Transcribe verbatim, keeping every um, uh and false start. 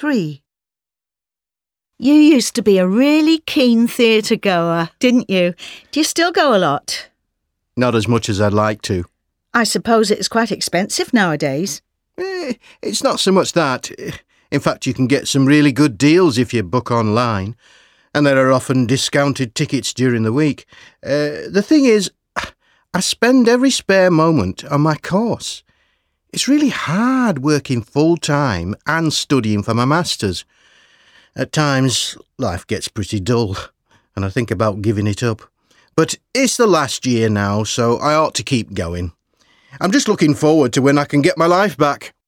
three. You used to be a really keen theatre goer, didn't you? Do you still go a lot? Not as much as I'd like to. I suppose it's quite expensive nowadays. Eh, it's not so much that. In fact, you can get some really good deals if you book online, and there are often discounted tickets during the week. Uh, the thing is, I spend every spare moment on my course. It's really hard working full-time and studying for my masters. At times, life gets pretty dull, and I think about giving it up. But it's the last year now, so I ought to keep going. I'm just looking forward to when I can get my life back.